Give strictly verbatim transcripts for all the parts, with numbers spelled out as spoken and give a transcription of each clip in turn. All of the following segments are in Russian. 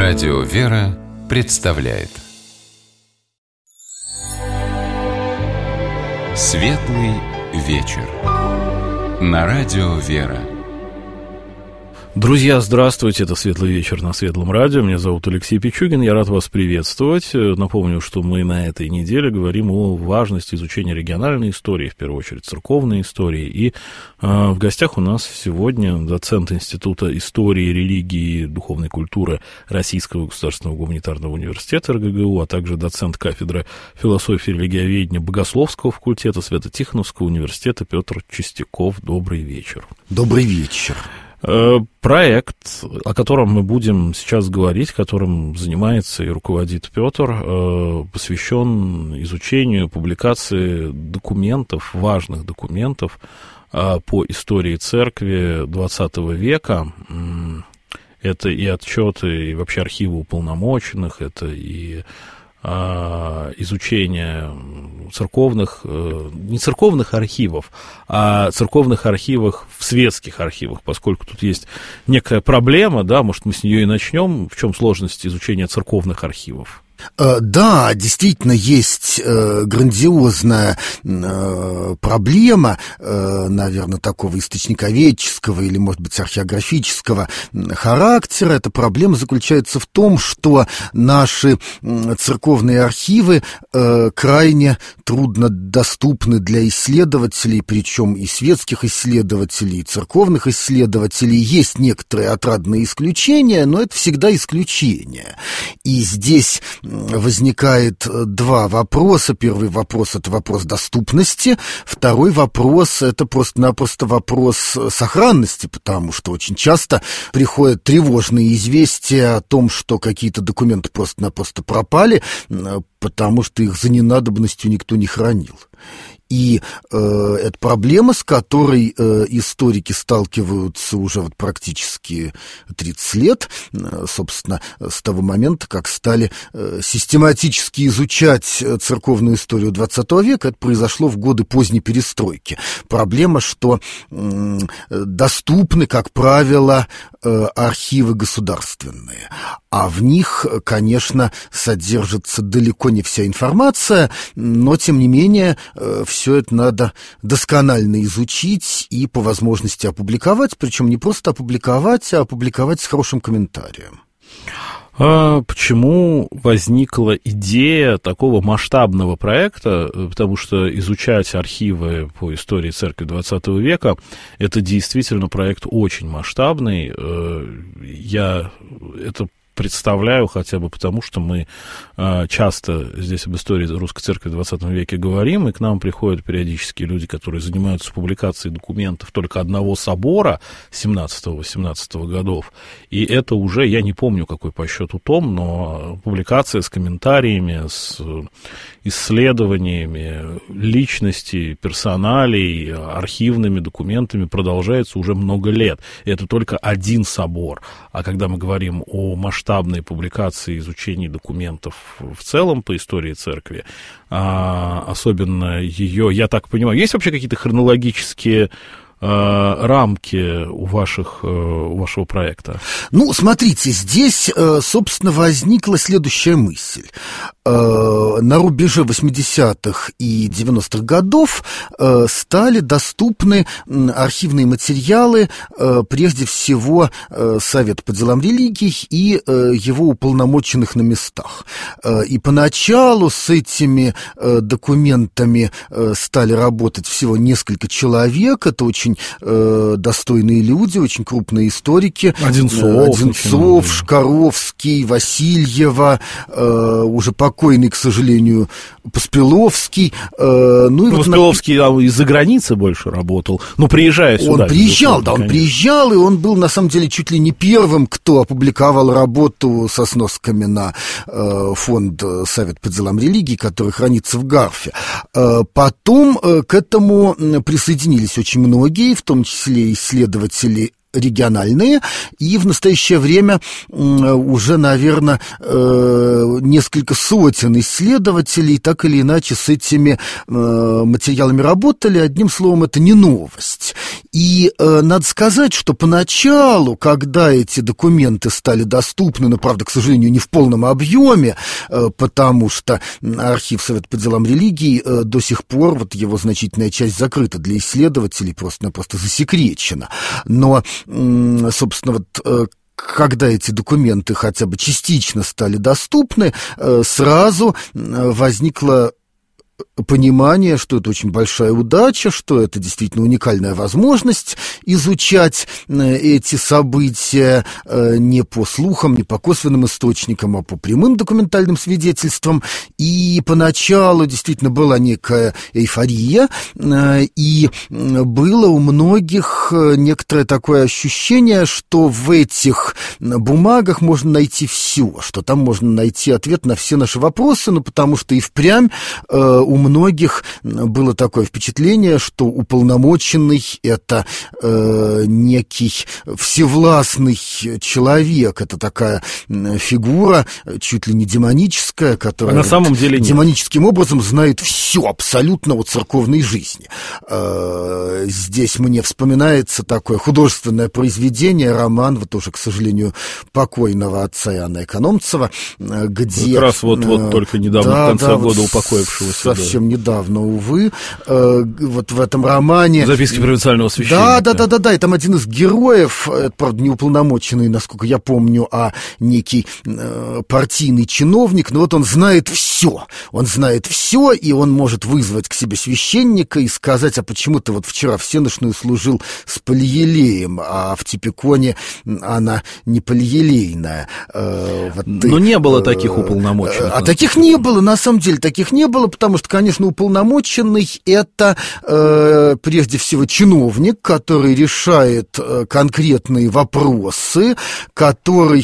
Радио «Вера» представляет Светлый вечер на Радио «Вера». Друзья, здравствуйте, это «Светлый вечер» на Светлом радио. Меня зовут Алексей Пичугин, я рад вас приветствовать. Напомню, что мы на этой неделе говорим о важности изучения региональной истории, в первую очередь церковной истории. И э, в гостях у нас сегодня доцент Института истории, религии и духовной культуры Российского государственного гуманитарного университета эр гэ гэ у, а также доцент кафедры философии и религиоведения Богословского факультета Свято-Тихоновского университета Петр Чистяков. Добрый вечер. Добрый вечер. Проект, о котором мы будем сейчас говорить, которым занимается и руководит Петр, посвящен изучению, публикации документов, важных документов по истории церкви двадцатого века. Это и отчеты, и вообще архивы уполномоченных, это и изучение церковных, не церковных архивов, а церковных архивов в светских архивах, поскольку тут есть некая проблема, да, может, мы с нее и начнем. В чем сложность изучения церковных архивов? Да, действительно есть э, грандиозная э, проблема, э, наверное, такого источниковедческого или, может быть, археографического характера. Эта проблема заключается в том, что наши э, церковные архивы э, крайне труднодоступны для исследователей, причем и светских исследователей, и церковных исследователей. Есть некоторые отрадные исключения, но это всегда исключение. И здесь возникает два вопроса. Первый вопрос – это вопрос доступности. Второй вопрос – это просто-напросто вопрос сохранности, потому что очень часто приходят тревожные известия о том, что какие-то документы просто-напросто пропали, потому что их за ненадобностью никто не хранил. И э, это проблема, с которой э, историки сталкиваются уже вот практически тридцать лет, э, собственно, с того момента, как стали э, систематически изучать церковную историю двадцатого века. Это произошло в годы поздней перестройки. Проблема, что э, доступны, как правило, э, архивы государственные, а в них, конечно, содержится далеко не вся информация, но, тем не менее, э, все это надо досконально изучить и по возможности опубликовать, причем не просто опубликовать, а опубликовать с хорошим комментарием. А почему возникла идея такого масштабного проекта? Потому что изучать архивы по истории церкви двадцатого века – это действительно проект очень масштабный. Я это представляю хотя бы потому, что мы э, часто здесь об истории русской церкви в двадцатом веке говорим, и к нам приходят периодически люди, которые занимаются публикацией документов только одного собора семнадцатого-восемнадцатого годов, и это уже, я не помню, какой по счету том, но публикация с комментариями, с исследованиями личностей, персоналей, архивными документами продолжается уже много лет. И это только один собор. А когда мы говорим о масштабной публикации изучения документов в целом по истории церкви, а, особенно ее, я так понимаю, есть вообще какие-то хронологические рамки у, ваших, у вашего проекта? Ну, смотрите, здесь, собственно, возникла следующая мысль. На рубеже восьмидесятых и девяностых годов стали доступны архивные материалы, прежде всего, Совета по делам религий и его уполномоченных на местах. И поначалу с этими документами стали работать всего несколько человек. Это очень э, достойные люди, очень крупные историки. Одинцов, Одинцов, Шкаровский, Васильева, э, уже покойный, к сожалению, Поспеловский. Э, ну, и ну, вот Поспеловский на... из-за границы больше работал, но приезжая сюда. Он приезжал, да, он конечно. приезжал, и он был, на самом деле, чуть ли не первым, кто опубликовал работу со сносками на э, фонд Совет по делам религий, который хранится в Гарфе. Э, потом э, к этому присоединились очень многие, в том числе исследователи региональные, и в настоящее время уже, наверное, несколько сотен исследователей так или иначе с этими материалами работали. Одним словом, это не новость. И надо сказать, что поначалу, когда эти документы стали доступны, но, правда, к сожалению, не в полном объеме, потому что архив Совета по делам религий до сих пор, вот его значительная часть закрыта для исследователей, просто-напросто засекречена. Но собственно, вот когда эти документы хотя бы частично стали доступны, сразу возникло понимание, что это очень большая удача, что это действительно уникальная возможность изучать эти события не по слухам, не по косвенным источникам, а по прямым документальным свидетельствам. И поначалу действительно была некая эйфория, и было у многих некоторое такое ощущение, что в этих бумагах можно найти все, что там можно найти ответ на все наши вопросы, ну, потому что и впрямь у многих было такое впечатление, что уполномоченный – это э, некий всевластный человек, это такая фигура, чуть ли не демоническая, которая а на самом деле нет. демоническим образом знает все абсолютно о церковной жизни. Э, здесь мне вспоминается такое художественное произведение, роман, вот уже, к сожалению, покойного отца Иоанна Экономцева, где… Как раз вот, вот только недавно, да, в конце да, года упокоившегося. Совсем недавно, увы, э, вот в этом романе... Записки провинциального священника. Да, да, да, да, да, и там один из героев, это, правда, не уполномоченный, насколько я помню, а некий э, партийный чиновник, но вот он знает все, он знает все, и он может вызвать к себе священника и сказать, а почему ты вот вчера всенощную служил с полиелеем, а в Типиконе она не полиелейная. Э, вот ты, но не было таких уполномоченных. А таких не было, на самом деле, таких не было, потому что, конечно, уполномоченный – это э, прежде всего чиновник, который решает э, конкретные вопросы, который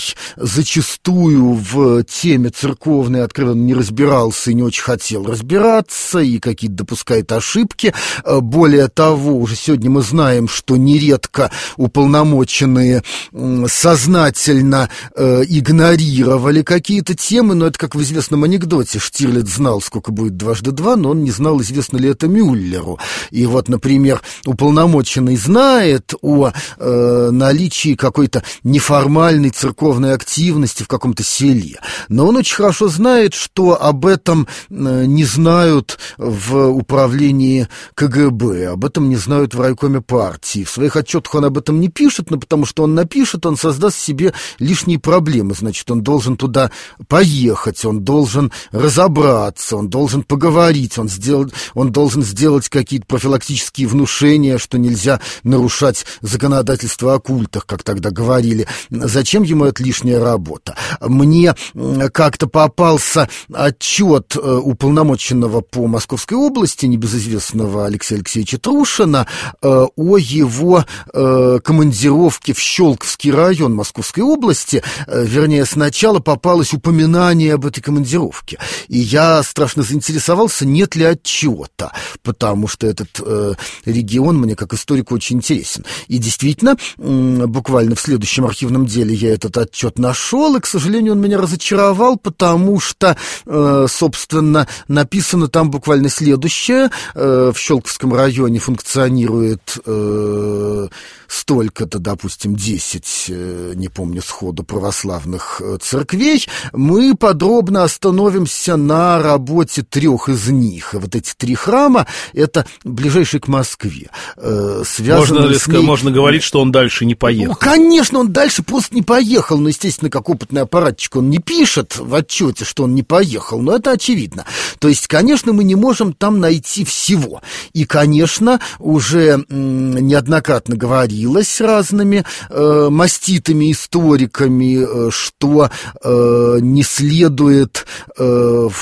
зачастую в теме церковной откровенно не разбирался и не очень хотел разбираться, и какие-то допускает ошибки. Более того, уже сегодня мы знаем, что нередко уполномоченные э, сознательно э, игнорировали какие-то темы, но это как в известном анекдоте: Штирлиц знал, сколько будет дважды два, но он не знал, известно ли это Мюллеру. И вот, например, уполномоченный знает о э, наличии какой-то неформальной церковной активности в каком-то селе, но он очень хорошо знает, что об этом э, не знают в управлении ка гэ бэ, об этом не знают в райкоме партии. В своих отчетах он об этом не пишет, но потому что он напишет, он создаст себе лишние проблемы. Значит, он должен туда поехать, он должен разобраться, он должен поговорить, он, сделать, он должен сделать какие-то профилактические внушения, что нельзя нарушать законодательство о культах, как тогда говорили. Зачем ему эта лишняя работа? Мне как-то попался отчет уполномоченного по Московской области, небезызвестного Алексея Алексеевича Трушина, о его командировке в Щелковский район Московской области. Вернее, сначала попалось упоминание об этой командировке. И я страшно заинтересовался, нет ли отчета, потому что этот э, регион мне как историку очень интересен. И действительно, э, буквально в следующем архивном деле я этот отчет нашел, и, к сожалению, он меня разочаровал, потому что, э, собственно, написано там буквально следующее: э, в Щелковском районе функционирует э, столько-то, допустим, десять, э, не помню сходу, православных э, церквей. Мы подробно остановимся на работе трех из них. И вот эти три храма — это ближайшие к Москве. Э, можно, ли, с ней... можно говорить, что он дальше не поехал? Ну, конечно, он дальше просто не поехал. Но, естественно, как опытный аппаратчик, он не пишет в отчете, что он не поехал. Но это очевидно. То есть, конечно, мы не можем там найти всего. И, конечно, уже м, неоднократно говорилось разными э, маститыми историками, э, что э, не следует... Э,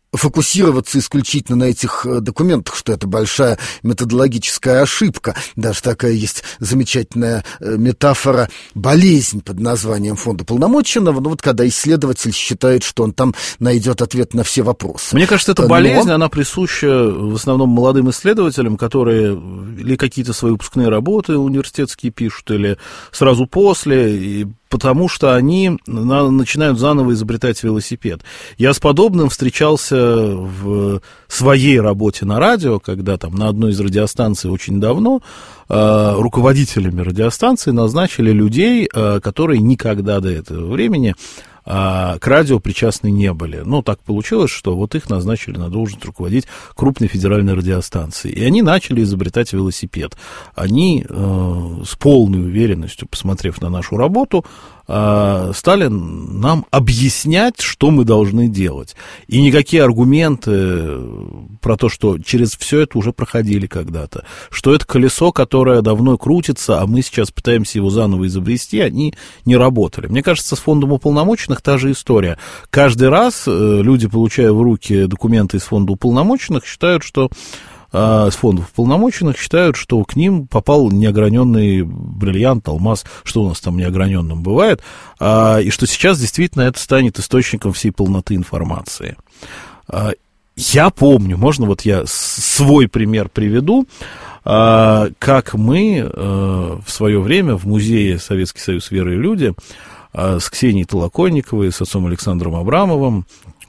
фокусироваться исключительно на этих документах, что это большая методологическая ошибка. Даже такая есть замечательная метафора «болезнь» под названием фонда уполномоченного. Ну вот когда исследователь считает, что он там найдет ответ на все вопросы. Мне кажется, эта болезнь, Но... она присуща в основном молодым исследователям, которые или какие-то свои выпускные работы университетские пишут, или сразу после, и потому что они начинают заново изобретать велосипед. Я с подобным встречался в своей работе на радио, когда там на одной из радиостанций очень давно э, руководителями радиостанции назначили людей, э, которые никогда до этого времени к радио причастны не были. Но так получилось, что вот их назначили на должность руководить крупной федеральной радиостанцией. И они начали изобретать велосипед. Они э, с полной уверенностью, посмотрев на нашу работу, э, стали нам объяснять, что мы должны делать. И никакие аргументы про то, что через все это уже проходили когда-то, что это колесо, которое давно крутится, а мы сейчас пытаемся его заново изобрести, они не работали. Мне кажется, с фондом уполномоченных та же история. Каждый раз э, люди, получая в руки документы из фонда уполномоченных, считают, что э, с фондов уполномоченных считают, что к ним попал неограненный бриллиант, алмаз, что у нас там неограненным бывает, э, и что сейчас действительно это станет источником всей полноты информации. Э, я помню, можно вот я свой пример приведу, э, как мы э, в свое время в музее Советский Союз веры и люди с Ксенией Толоконниковой, с отцом Александром Абрамовым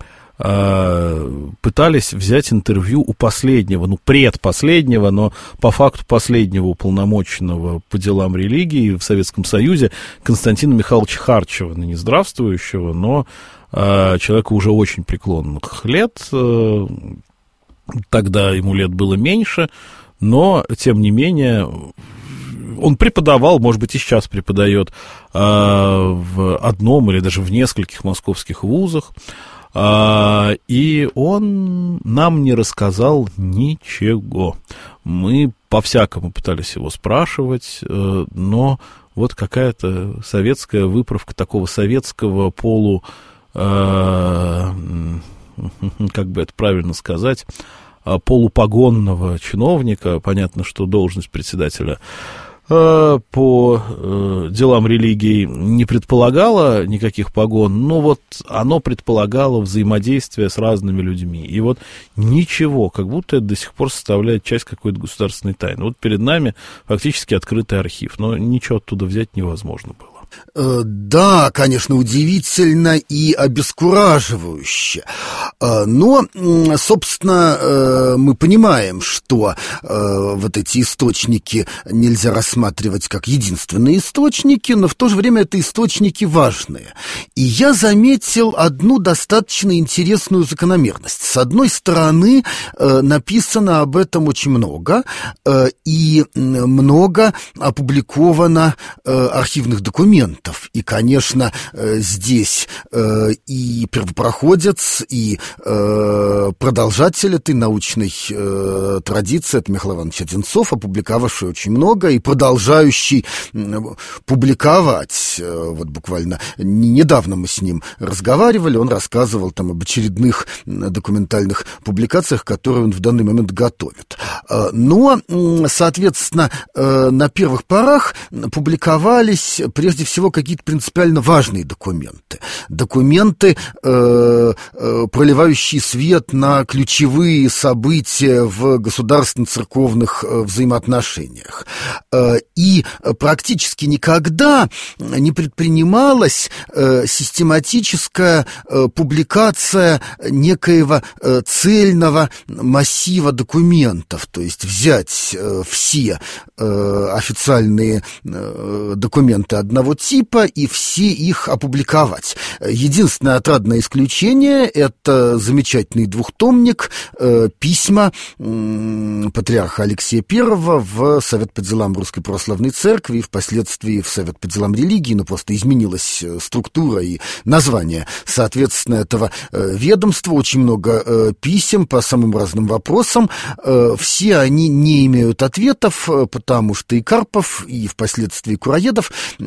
пытались взять интервью у последнего, ну, предпоследнего, но по факту последнего уполномоченного по делам религии в Советском Союзе Константина Михайловича Харчева, ныне здравствующего, но человека уже очень преклонных лет. Тогда ему лет было меньше, но, тем не менее, он преподавал, может быть, и сейчас преподает э, в одном или даже в нескольких московских вузах, э, и он нам не рассказал ничего. Мы по-всякому пытались его спрашивать, э, но вот какая-то советская выправка такого советского полу, э, как бы это правильно сказать, полупогонного чиновника. Понятно, что должность председателя по делам религии не предполагало никаких погон, но вот оно предполагало взаимодействие с разными людьми. И вот ничего, как будто это до сих пор составляет часть какой-то государственной тайны. Вот перед нами фактически открытый архив, но ничего оттуда взять невозможно было. Да, конечно, удивительно и обескураживающе. Но, собственно, мы понимаем, что вот эти источники нельзя рассматривать как единственные источники, но в то же время это источники важные. И я заметил одну достаточно интересную закономерность. С одной стороны, написано об этом очень много, и много опубликовано архивных документов. И, конечно, здесь и первопроходец, и продолжатель этой научной традиции, это Михаил Иванович Одинцов, опубликовавший очень много и продолжающий публиковать. Вот буквально недавно мы с ним разговаривали, он рассказывал там об очередных документальных публикациях, которые он в данный момент готовит. Но, соответственно, на первых порах публиковались прежде всего какие-то принципиально важные документы. Документы, э, э, проливающие свет на ключевые события в государственно-церковных э, взаимоотношениях. Э, и практически никогда не предпринималась э, систематическая э, публикация некоего э, цельного массива документов, то есть взять э, все э, официальные э, документы одного типа и все их опубликовать. Единственное отрадное исключение — это замечательный двухтомник э, письма э, патриарха Алексея Первого в Совет по делам Русской Православной Церкви и впоследствии в Совет по делам религии, но просто изменилась структура и название, соответственно, этого э, ведомства. Очень много э, писем по самым разным вопросам. Э, все они не имеют ответов, потому что и Карпов, и впоследствии Кураедов никак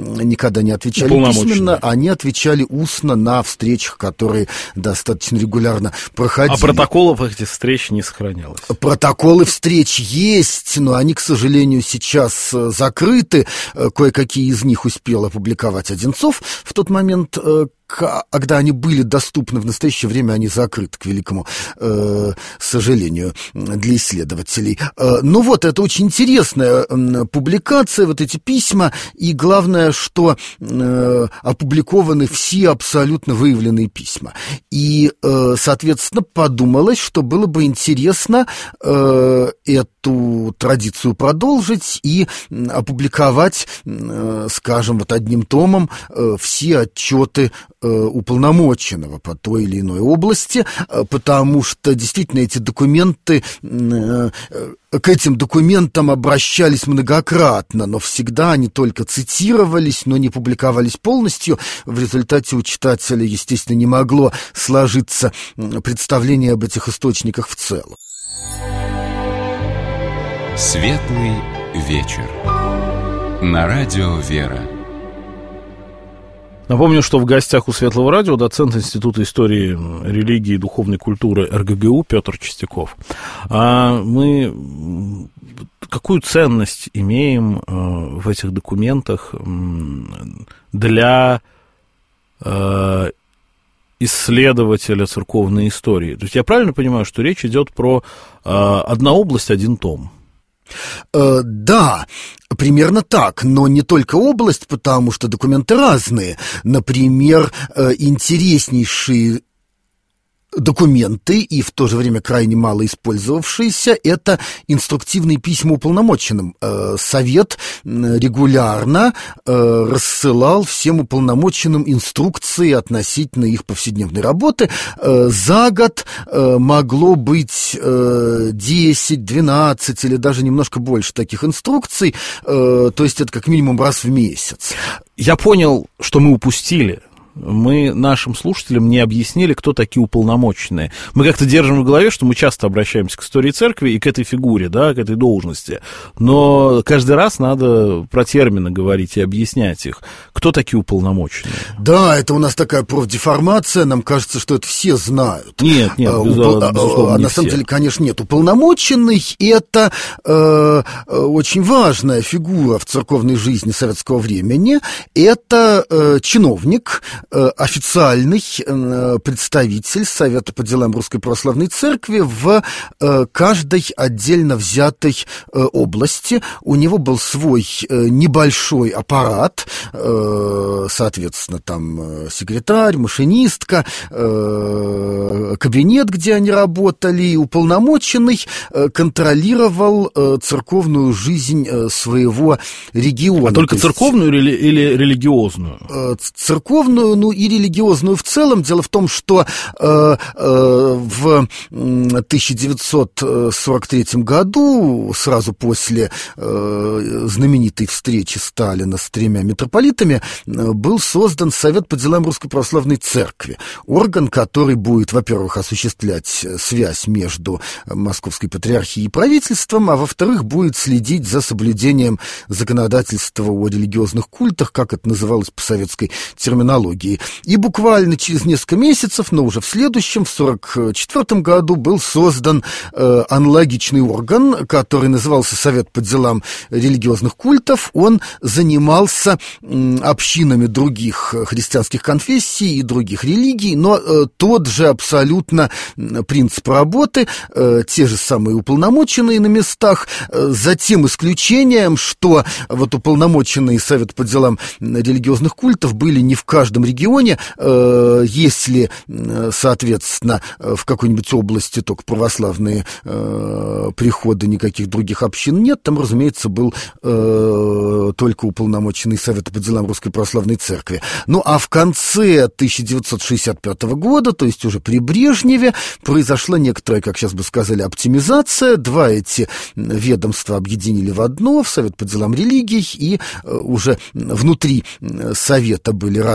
никогда не отвечали письменно, они отвечали устно на встречах, которые достаточно регулярно проходили. А протоколов этих встреч не сохранялось? Протоколы встреч есть, но они, к сожалению, сейчас закрыты. Кое-какие из них успел опубликовать Одинцов в тот момент, когда они были доступны. В настоящее время они закрыты, к великому э, сожалению, для исследователей. Э, ну вот, это очень интересная э, публикация, вот эти письма, и главное, что э, опубликованы все абсолютно выявленные письма. И, э, соответственно, подумалось, что было бы интересно э, эту традицию продолжить и опубликовать, э, скажем, вот одним томом э, все отчеты уполномоченного по той или иной области, потому что действительно эти документы, к этим документам обращались многократно, но всегда они только цитировались, но не публиковались полностью. В результате у читателя, естественно, не могло сложиться представление об этих источниках в целом. Светлый вечер. На радио «Вера». Напомню, что в гостях у Светлого радио доцент Института истории, религии и духовной культуры эр гэ гэ у Петр Чистяков. А мы какую ценность имеем в этих документах для исследователя церковной истории? То есть я правильно понимаю, что речь идет про одна область, один том? Э, да, примерно так, но не только область, потому что документы разные. Например, э, интереснейшие документы и в то же время крайне мало использовавшиеся — это инструктивные письма уполномоченным. Совет регулярно рассылал всем уполномоченным инструкции относительно их повседневной работы. За год могло быть десять, двенадцать или даже немножко больше таких инструкций, то есть это как минимум раз в месяц. Я понял, что мы упустили. Мы нашим слушателям не объяснили, кто такие уполномоченные. Мы как-то держим в голове, что мы часто обращаемся к истории церкви и к этой фигуре, да, к этой должности. Но каждый раз надо про термины говорить и объяснять их. Кто такие уполномоченные? Да, это у нас такая профдеформация. Нам кажется, что это все знают. Нет, нет, безусловно, безусловно, а на самом все. деле, конечно, нет. Уполномоченный — это э, очень важная фигура в церковной жизни советского времени. Это э, чиновник, официальный представитель Совета по делам Русской Православной Церкви в каждой отдельно взятой области. У него был свой небольшой аппарат, соответственно, там секретарь, машинистка, кабинет, где они работали, и уполномоченный контролировал церковную жизнь своего региона. А только церковную или, или религиозную? Церковную, ну и религиозную в целом. Дело в том, что э, э, в тысяча девятьсот сорок третьем году, сразу после э, знаменитой встречи Сталина с тремя митрополитами, э, был создан Совет по делам Русской Православной Церкви. Орган, который будет, во-первых, осуществлять связь между Московской Патриархией и правительством, а во-вторых, будет следить за соблюдением законодательства о религиозных культах, как это называлось по советской терминологии. И буквально через несколько месяцев, но уже в следующем, в сорок четвёртом году, был создан э, аналогичный орган, который назывался Совет по делам религиозных культов. Он занимался э, общинами других христианских конфессий и других религий, но э, тот же абсолютно принцип работы, э, те же самые уполномоченные на местах, э, за тем исключением, что вот уполномоченные Совет по делам религиозных культов были не в каждом регионе. Если, соответственно, в какой-нибудь области только православные приходы, никаких других общин нет, там, разумеется, был только уполномоченный Совета по делам Русской Православной Церкви. Ну, а в конце тысяча девятьсот шестьдесят пятого года, то есть уже при Брежневе, произошла некоторая, как сейчас бы сказали, оптимизация. Два эти ведомства объединили в одно, в Совет по делам религий, и уже внутри Совета были разные отделы,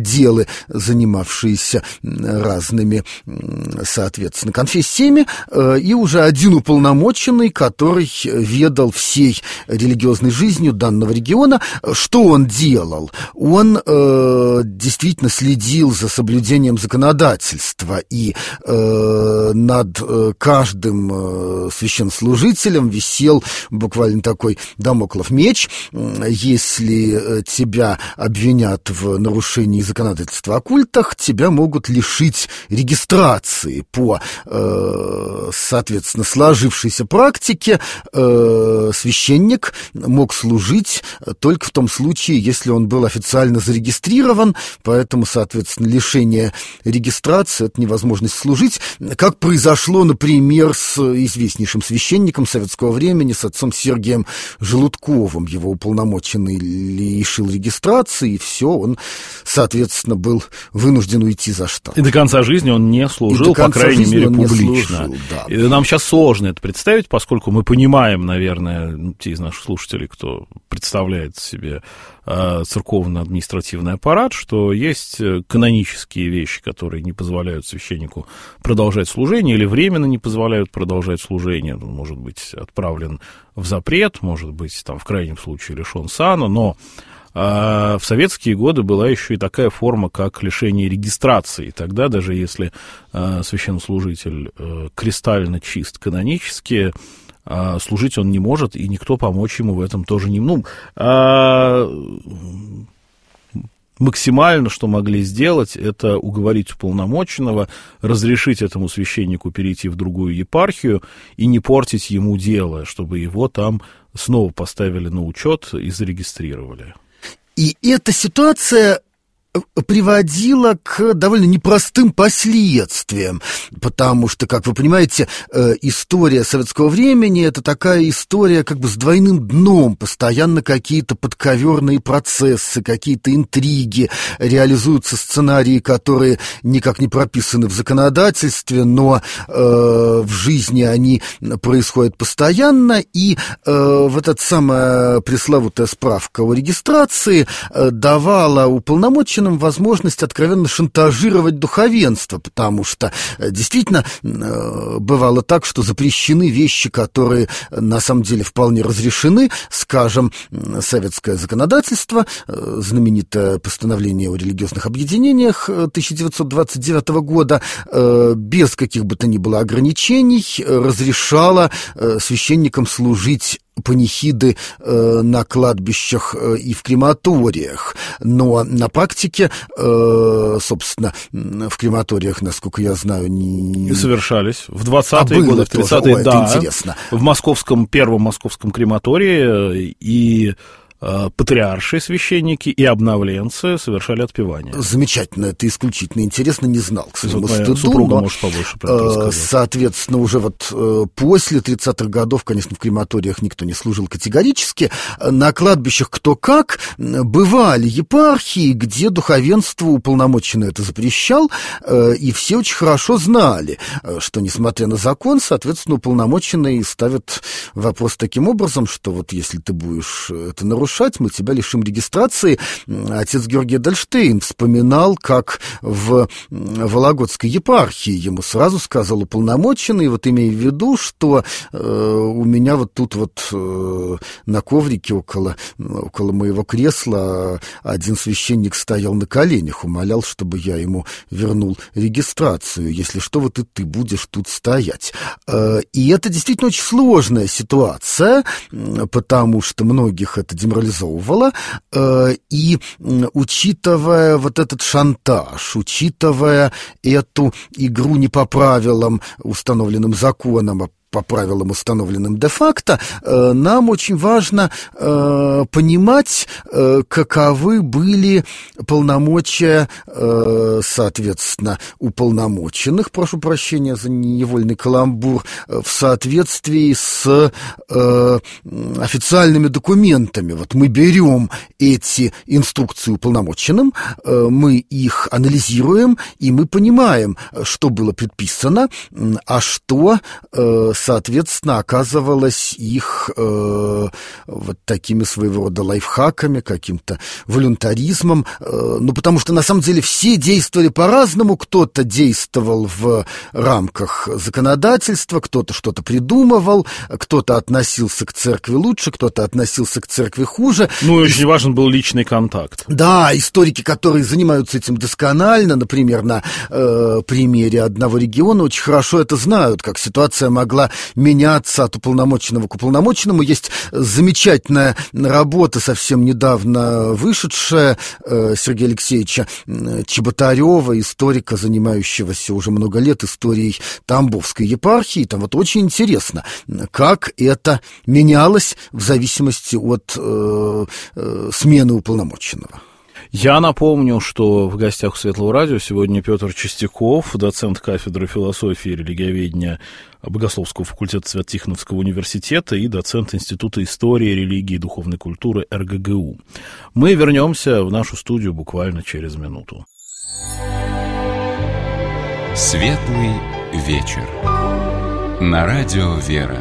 отделы, занимавшиеся разными, соответственно, конфессиями, и уже один уполномоченный, который ведал всей религиозной жизнью данного региона. Что он делал? Он э, действительно следил за соблюдением законодательства, и э, над э, каждым э, священнослужителем висел буквально такой дамоклов меч. Если тебя обвинят в нарушении законодательства о культах, тебя могут лишить регистрации. По, э, соответственно, сложившейся практике э, священник мог служить только в том случае, если он был официально зарегистрирован, поэтому, соответственно, лишение регистрации — это невозможность служить, как произошло, например, с известнейшим священником советского времени, с отцом Сергием Желудковым. Его уполномоченный лишил регистрации, и все, он, соответственно, был вынужден уйти за штат. И до конца жизни он не служил, по крайней мере, публично. Служил, да. И нам сейчас сложно это представить, поскольку мы понимаем, наверное, те из наших слушателей, кто представляет себе э, церковно-административный аппарат, что есть канонические вещи, которые не позволяют священнику продолжать служение или временно не позволяют продолжать служение. Он может быть отправлен в запрет, может быть, там, в крайнем случае лишен сана, но а в советские годы была еще и такая форма, как лишение регистрации. Тогда, даже если а, священнослужитель а, кристально чист канонически, а, служить он не может, и никто помочь ему в этом тоже не... Ну, а, максимально, что могли сделать, это уговорить уполномоченного, разрешить этому священнику перейти в другую епархию и не портить ему дело, чтобы его там снова поставили на учет и зарегистрировали. И эта ситуация приводила к довольно непростым последствиям, потому что, как вы понимаете, история советского времени — это такая история как бы с двойным дном, постоянно какие-то подковерные процессы, какие-то интриги, реализуются сценарии, которые никак не прописаны в законодательстве, но э, в жизни они происходят постоянно, и э, вот эта самая пресловутая справка о регистрации э, давала уполномоченным возможность откровенно шантажировать духовенство, потому что действительно бывало так, что запрещены вещи, которые на самом деле вполне разрешены. Скажем, советское законодательство, знаменитое постановление о религиозных объединениях тысяча девятьсот двадцать девятого года, без каких бы то ни было ограничений разрешало священникам служить панихиды э, на кладбищах э, и в крематориях. Но на практике, э, собственно, в крематориях, насколько я знаю, не... совершались. В двадцатые а годы, в тридцатые, да. Интересно. В московском, первом московском крематории и патриаршие священники и обновленцы совершали отпевание. Замечательно, это исключительно интересно, не знал, к своему стыду. Супруга может побольше про это рассказать. Соответственно, уже вот после тридцатых годов, конечно, в крематориях никто не служил категорически. На кладбищах кто как. Бывали епархии, где духовенство уполномоченное это запрещал, и все очень хорошо знали, что, несмотря на закон, соответственно, уполномоченные ставят вопрос таким образом, что вот если ты будешь это нарушать, мы тебя лишим регистрации. Отец Георгий Эдельштейн вспоминал, как в Вологодской епархии ему сразу сказал уполномоченный, вот имея в виду, что э, у меня вот тут вот э, на коврике около, около моего кресла один священник стоял на коленях, умолял, чтобы я ему вернул регистрацию. Если что, вот и ты будешь тут стоять. Э, и это действительно очень сложная ситуация, потому что многих это деморализовало, и учитывая вот этот шантаж, учитывая эту игру не по правилам, установленным законом, а по правилам, установленным де-факто, нам очень важно э, понимать, э, каковы были полномочия, э, соответственно, уполномоченных, прошу прощения за невольный каламбур, в соответствии с э, официальными документами. Вот мы берем эти инструкции уполномоченным, э, мы их анализируем, и мы понимаем, что было предписано, а что, э, соответственно, оказывалось их э, вот такими своего рода лайфхаками, каким-то волюнтаризмом. Э, ну, потому что, на самом деле, все действовали по-разному. Кто-то действовал в рамках законодательства, кто-то что-то придумывал, кто-то относился к церкви лучше, кто-то относился к церкви хуже. Ну, и очень важен был личный контакт. Да, историки, которые занимаются этим досконально, например, на э, примере одного региона, очень хорошо это знают, как ситуация могла меняться от уполномоченного к уполномоченному. Есть замечательная работа, совсем недавно вышедшая, э, Сергея Алексеевича Чеботарева, историка, занимающегося уже много лет историей Тамбовской епархии. Там вот очень интересно, как это менялось в зависимости от э, э, смены уполномоченного. Я напомню, что в гостях у Светлого радио сегодня Петр Чистяков, доцент кафедры философии и религиоведения Богословского факультета Свято-Тихоновского университета и доцент Института истории, религии и духовной культуры эр гэ гэ у. Мы вернемся в нашу студию буквально через минуту. Светлый вечер. На радио «Вера».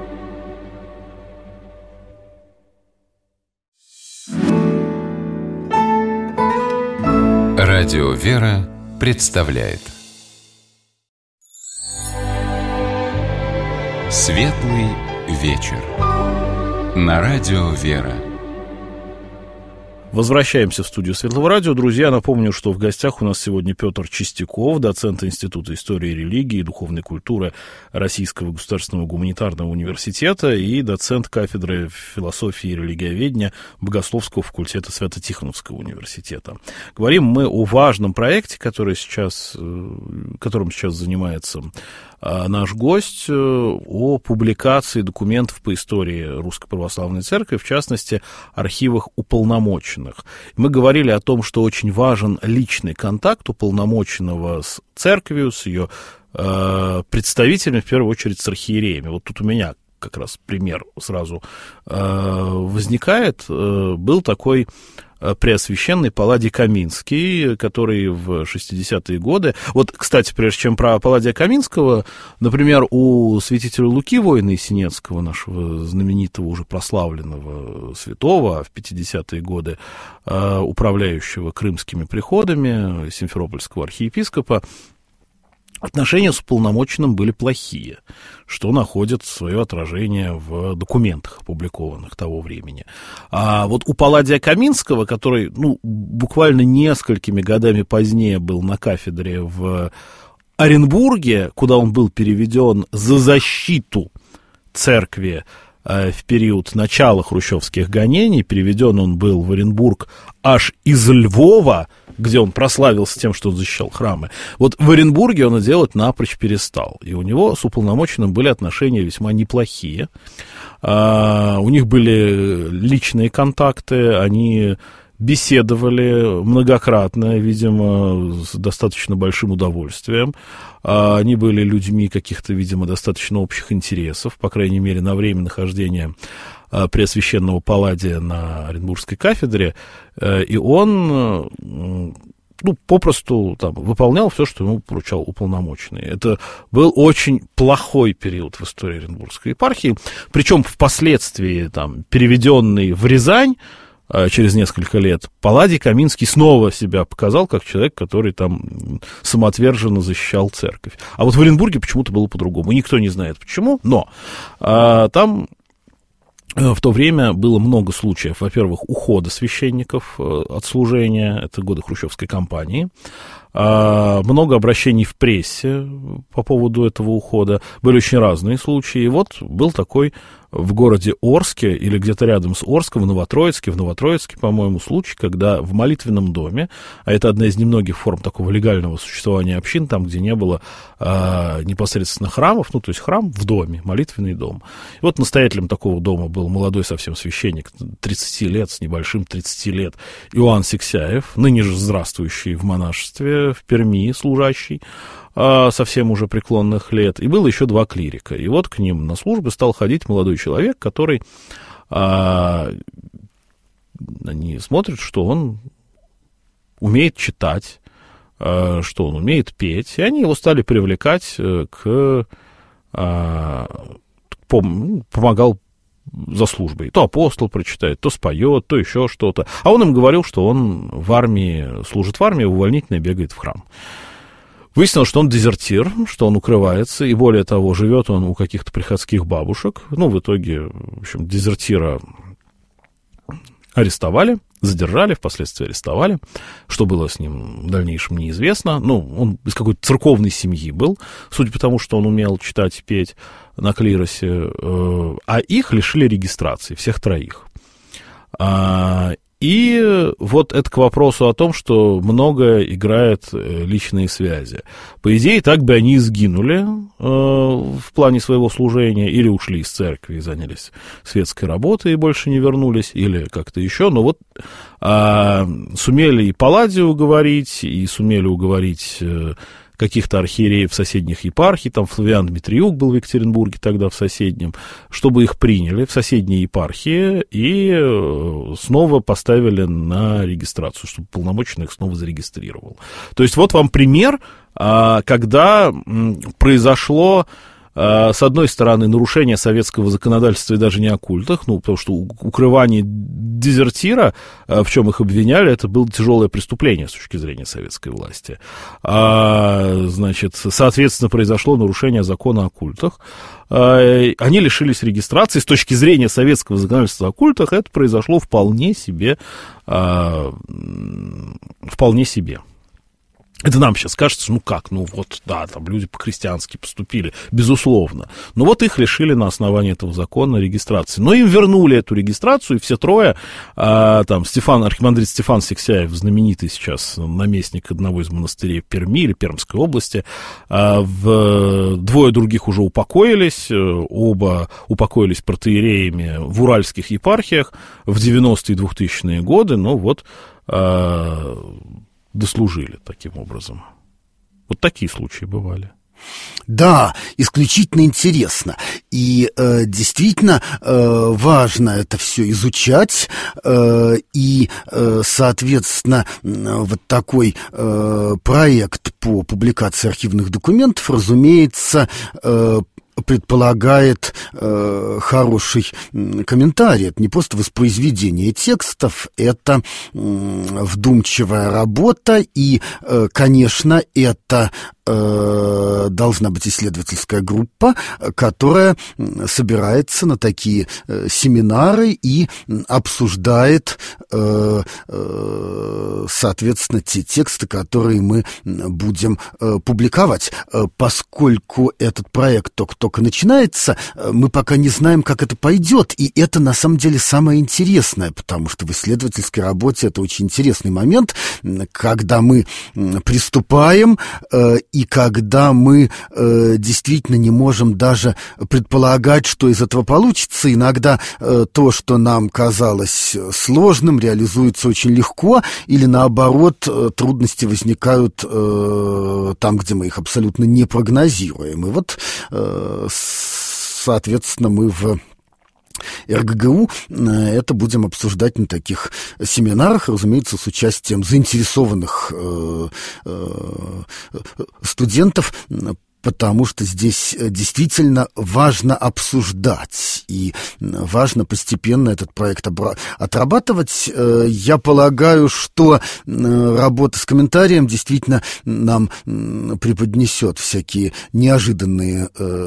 Радио «Вера» представляет Светлый вечер. На радио «Вера». Возвращаемся в студию Светлого радио. Друзья, напомню, что в гостях у нас сегодня Петр Чистяков, доцент Института истории, религии и духовной культуры Российского государственного гуманитарного университета и доцент кафедры философии и религиоведения Богословского факультета Свято-Тихоновского университета. Говорим мы о важном проекте, который сейчас, которым сейчас занимается наш гость, о публикации документов по истории Русской Православной Церкви, в частности, архивах уполномоченных. Мы говорили о том, что очень важен личный контакт уполномоченного с церковью, с ее э, представителями, в первую очередь с архиереями. Вот тут у меня как раз пример сразу э, возникает. Э, был такой преосвященный Палладий Каминский, который в шестидесятые годы... Вот, кстати, прежде чем про Палладия Каминского, например, у святителя Луки Воина Есенецкого, нашего знаменитого, уже прославленного святого, в пятидесятые годы управляющего крымскими приходами, симферопольского архиепископа, отношения с уполномоченным были плохие, что находит свое отражение в документах, опубликованных того времени. А вот у Палладия Каминского, который, ну, буквально несколькими годами позднее был на кафедре в Оренбурге, куда он был переведен за защиту церкви э, в период начала хрущевских гонений, переведен он был в Оренбург аж из Львова, где он прославился тем, что он защищал храмы. Вот в Оренбурге он это делать напрочь перестал. И у него с уполномоченным были отношения весьма неплохие. А, у них были личные контакты, они беседовали многократно, видимо, с достаточно большим удовольствием. А, они были людьми каких-то, видимо, достаточно общих интересов, по крайней мере, на время нахождения преосвященного Палладия на Оренбургской кафедре, и он, ну, попросту там выполнял все, что ему поручал уполномоченный. Это был очень плохой период в истории Оренбургской епархии, причем впоследствии, там, переведенный в Рязань через несколько лет, Палладий Каминский снова себя показал как человек, который там самоотверженно защищал церковь. А вот в Оренбурге почему-то было по-другому. Никто не знает почему, но а, там в то время было много случаев, во-первых, ухода священников от служения, это годы хрущевской кампании, много обращений в прессе по поводу этого ухода, были очень разные случаи, и вот был такой в городе Орске или где-то рядом с Орском, в Новотроицке, в Новотроицке, по-моему, случай, когда в молитвенном доме, а это одна из немногих форм такого легального существования общин, там, где не было а, непосредственно храмов, ну, то есть храм в доме, молитвенный дом. И вот настоятелем такого дома был молодой совсем священник, тридцати лет, с небольшим тридцати лет, Иоанн Сиксяев, ныне же здравствующий в монашестве в Перми, служащий, совсем уже преклонных лет, и было еще два клирика. И вот к ним на службу стал ходить молодой человек, который, а, они смотрят, что он умеет читать, а, что он умеет петь, и они его стали привлекать к помогал за службой. То апостол прочитает, то споет, то еще что-то. А он им говорил, что он в армии, служит в армии, увольнительно бегает в храм. Выяснилось, что он дезертир, что он укрывается, и более того, живет он у каких-то приходских бабушек. Ну, в итоге, в общем, дезертира арестовали, задержали, впоследствии арестовали. Что было с ним в дальнейшем, неизвестно. Ну, он из какой-то церковной семьи был, судя по тому, что он умел читать и петь на клиросе. А их лишили регистрации, всех троих. И вот это к вопросу о том, что многое играет личные связи. По идее, так бы они и сгинули э, в плане своего служения, или ушли из церкви и занялись светской работой и больше не вернулись, или как-то еще. Но вот э, сумели и Палладия уговорить, и сумели уговорить э, каких-то архиереев соседних епархий, там Флавиан Дмитриюк был в Екатеринбурге тогда в соседнем, чтобы их приняли в соседние епархии и снова поставили на регистрацию, чтобы полномочный их снова зарегистрировал. То есть вот вам пример, когда произошло, с одной стороны, нарушение советского законодательства и даже не о культах, ну, потому что укрывание дезертира, в чем их обвиняли, это было тяжелое преступление с точки зрения советской власти. А, значит, соответственно, произошло нарушение закона о культах. А, они лишились регистрации. С точки зрения советского законодательства о культах это произошло вполне себе, а, вполне себе. Это нам сейчас кажется, ну как, ну вот, да, там люди по-христиански поступили, безусловно. Но вот их лишили на основании этого закона регистрации. Но им вернули эту регистрацию, и все трое, а, там, Стефан, архимандрит Стефан Сиксяев, знаменитый сейчас наместник одного из монастырей в Перми или Пермской области, а, в, двое других уже упокоились, оба упокоились протоиереями в уральских епархиях в девяностые и двухтысячные годы, но вот... А, дослужили таким образом. Вот такие случаи бывали. Да, исключительно интересно. И э, действительно э, важно это все изучать. Э, и, э, соответственно, вот такой э, проект по публикации архивных документов, разумеется, э, предполагает э, хороший комментарий. Это не просто воспроизведение текстов, это э, вдумчивая работа, и, э, конечно, это э, должна быть исследовательская группа, которая собирается на такие э, семинары и обсуждает, э, э, соответственно, те тексты, которые мы будем э, публиковать. Э, поскольку этот проект только-только начинается, мы пока не знаем, как это пойдет, и это на самом деле самое интересное, потому что в исследовательской работе это очень интересный момент, когда мы приступаем, и когда мы действительно не можем даже предполагать, что из этого получится. Иногда то, что нам казалось сложным, реализуется очень легко, или наоборот, трудности возникают там, где мы их абсолютно не прогнозируем. И вот, соответственно, мы в эр гэ гэ у это будем обсуждать на таких семинарах, разумеется, с участием заинтересованных э, э, студентов, потому что здесь действительно важно обсуждать и важно постепенно этот проект отрабатывать. Я полагаю, что работа с комментарием действительно нам преподнесет всякие неожиданные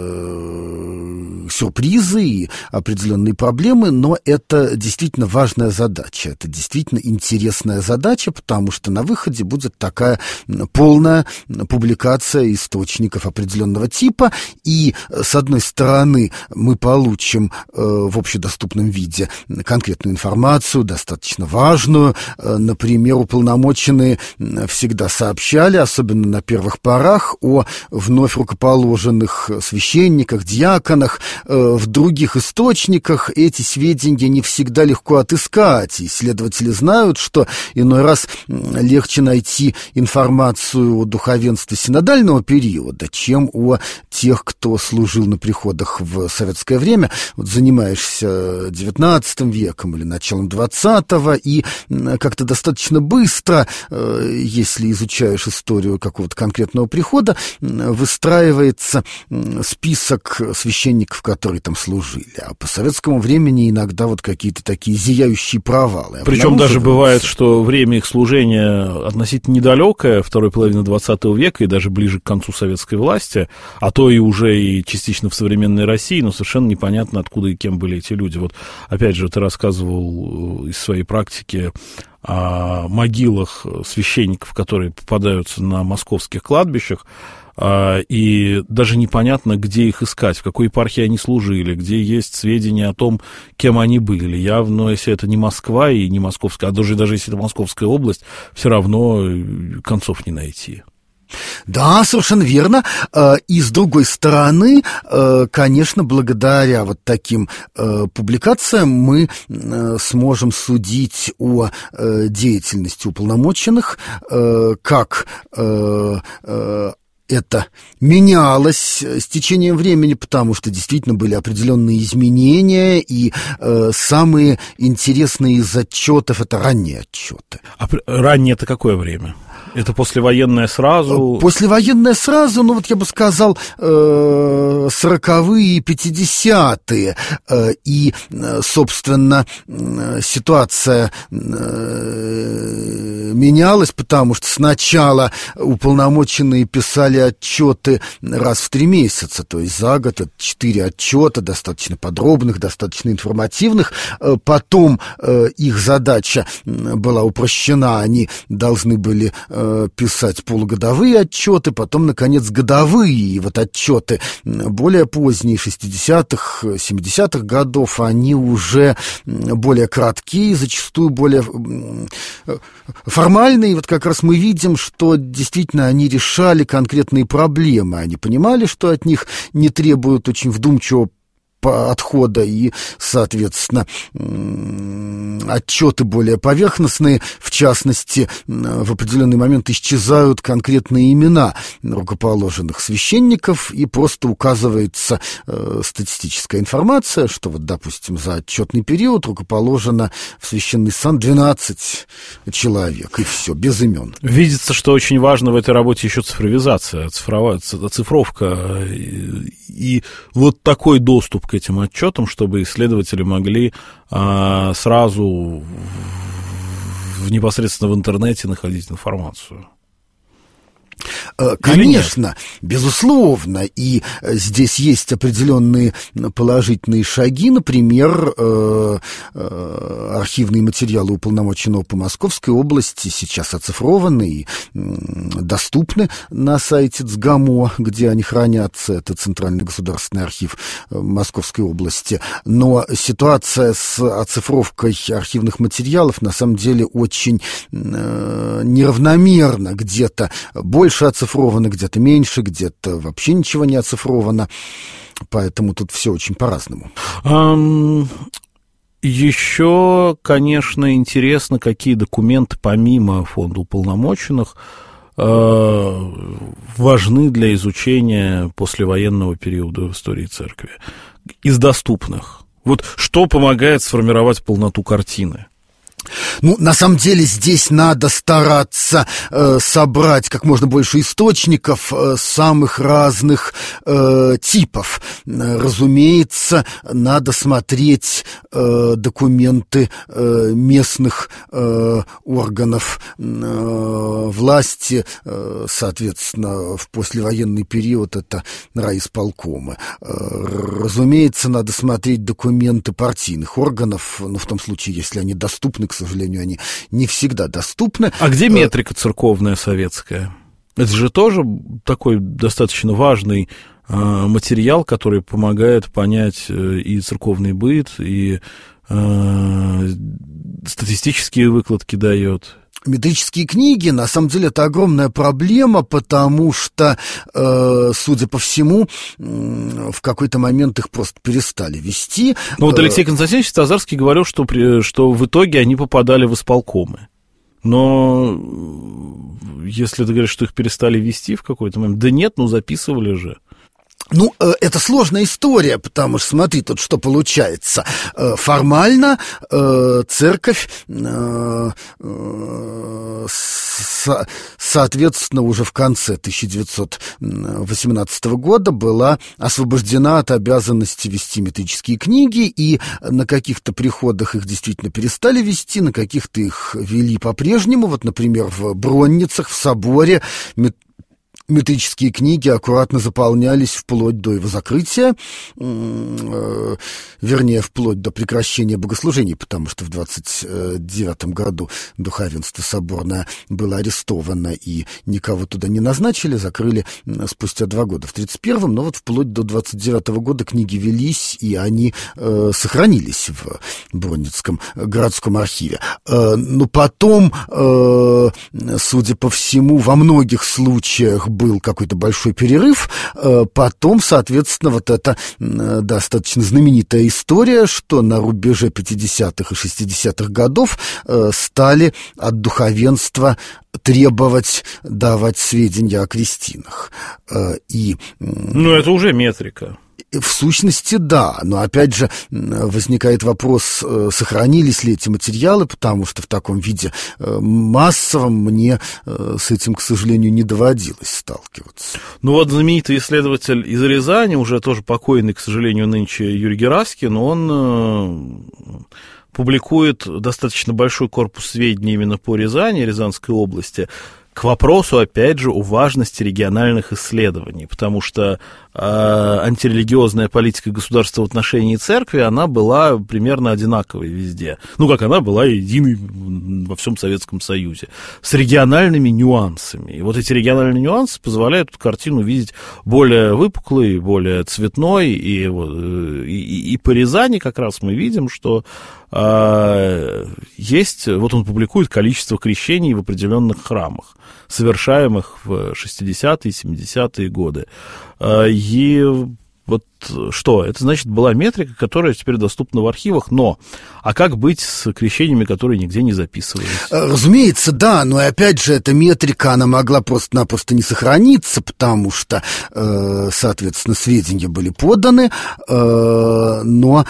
э, сюрпризы и определенные проблемы, но это действительно важная задача, это действительно интересная задача, потому что на выходе будет такая полная публикация источников определенных определенного типа, и, с одной стороны, мы получим э, в общедоступном виде конкретную информацию, достаточно важную. Э, например, уполномоченные всегда сообщали, особенно на первых порах, о вновь рукоположенных священниках, диаконах. Э, в других источниках эти сведения не всегда легко отыскать. Исследователи знают, что иной раз легче найти информацию о духовенстве синодального периода, чем чем о тех, кто служил на приходах в советское время. Вот занимаешься девятнадцатым веком или началом двадцатого, и как-то достаточно быстро, если изучаешь историю какого-то конкретного прихода, выстраивается список священников, которые там служили. А по советскому времени иногда вот какие-то такие зияющие провалы. Причем даже бывает, что время их служения относительно недалекое, второй половины двадцатого века и даже ближе к концу советской власти, а то и уже и частично в современной России, но совершенно непонятно, откуда и кем были эти люди. Вот опять же, ты рассказывал из своей практики о могилах священников, которые попадаются на московских кладбищах, и даже непонятно, где их искать, в какой епархии они служили, где есть сведения о том, кем они были. Явно, если это не Москва и не Московская, а даже, даже если это Московская область, все равно концов не найти. Да, совершенно верно. И с другой стороны, конечно, благодаря вот таким публикациям мы сможем судить о деятельности уполномоченных, как это менялось с течением времени, потому что действительно были определенные изменения, и э, самые интересные из отчетов — это ранние отчеты. А раннее — это какое время? Это послевоенное сразу? Послевоенное сразу, ну вот я бы сказал, э, сороковые и пятидесятые. Э, и, собственно, ситуация э, менялась, потому что сначала уполномоченные писали отчеты раз в три месяца, то есть за год это четыре отчета, достаточно подробных, достаточно информативных. Э, потом э, их задача была упрощена, они должны были писать полугодовые отчеты, потом, наконец, годовые. И вот отчеты более поздние, шестидесятых, семидесятых годов, они уже более краткие, зачастую более формальные. И вот как раз мы видим, что действительно они решали конкретные проблемы. Они понимали, что от них не требуют очень вдумчивого отхода, и, соответственно, отчеты более поверхностные, в частности, в определенный момент исчезают конкретные имена рукоположенных священников, и просто указывается э, статистическая информация, что вот, допустим, за отчетный период рукоположено в священный сан двенадцать человек, и все, без имен. Видится, что очень важно в этой работе еще цифровизация, оцифровка, и, и вот такой доступ к этим отчетам, чтобы исследователи могли а, сразу в, непосредственно в интернете находить информацию. Конечно, безусловно, и здесь есть определенные положительные шаги. Например, архивные материалы уполномоченного по Московской области сейчас оцифрованы и доступны на сайте ЦГАМО, где они хранятся. Это Центральный государственный архив Московской области. Но ситуация с оцифровкой архивных материалов на самом деле очень неравномерна. Где-то больше оцифровано, где-то меньше, где-то вообще ничего не оцифровано. Поэтому тут все очень по-разному. Um... Еще, конечно, интересно, какие документы помимо фонда уполномоченных э, важны для изучения послевоенного периода в истории церкви. Из доступных. Вот что помогает сформировать полноту картины? Ну, на самом деле, здесь надо стараться э, собрать как можно больше источников э, самых разных э, типов. Э, разумеется, надо смотреть э, документы э, местных э, органов э, власти, э, соответственно, в послевоенный период это райисполкомы. Э, разумеется, надо смотреть документы партийных органов, ну, в том случае, если они доступны, к сожалению, они не всегда доступны. А где метрика церковная советская? Это же тоже такой достаточно важный э, материал, который помогает понять э, и церковный быт, и э, статистические выкладки дает. Метрические книги, на самом деле, это огромная проблема, потому что, э, судя по всему, э, в какой-то момент их просто перестали вести. Ну вот Алексей Константинович Стазарский говорил, что, при, что в итоге они попадали в исполкомы. Но если ты говоришь, что их перестали вести в какой-то момент, да нет, ну записывали же. Ну, это сложная история, потому что, смотри, тут что получается. Формально церковь, соответственно, уже в конце тысяча девятьсот восемнадцатого года была освобождена от обязанности вести метрические книги, и на каких-то приходах их действительно перестали вести, на каких-то их вели по-прежнему. Вот, например, в Бронницах, в соборе метрические книги аккуратно заполнялись вплоть до его закрытия, э, вернее, вплоть до прекращения богослужений, потому что в двадцать девятом году духовенство соборное было арестовано и никого туда не назначили, закрыли спустя два года, в тридцать первом, но вот вплоть до двадцать девятого года книги велись, и они э, сохранились в Бронницком городском архиве. Э, но потом, э, судя по всему, во многих случаях был какой-то большой перерыв, потом, соответственно, вот эта достаточно знаменитая история, что на рубеже пятидесятых и шестидесятых годов стали от духовенства требовать давать сведения о крестинах. И... Ну, это уже метрика. В сущности, да, но опять же возникает вопрос, сохранились ли эти материалы, потому что в таком виде массовом мне с этим, к сожалению, не доводилось сталкиваться. Ну вот знаменитый исследователь из Рязани, уже тоже покойный, к сожалению, нынче Юрий Гераскин, он публикует достаточно большой корпус сведений именно по Рязани, Рязанской области, к вопросу, опять же, о важности региональных исследований, потому что э, антирелигиозная политика государства в отношении церкви, она была примерно одинаковой везде. Ну, как она была единой во всем Советском Союзе, с региональными нюансами. И вот эти региональные нюансы позволяют эту картину видеть более выпуклой, более цветной, и, и, и по Рязани как раз мы видим, что есть, вот он публикует количество крещений в определенных храмах, совершаемых в шестидесятые, семидесятые годы. И вот что? Это, значит, была метрика, которая теперь доступна в архивах, но а как быть с крещениями, которые нигде не записывались? Разумеется, да, но опять же, эта метрика, она могла просто-напросто не сохраниться, потому что, соответственно, сведения были поданы, но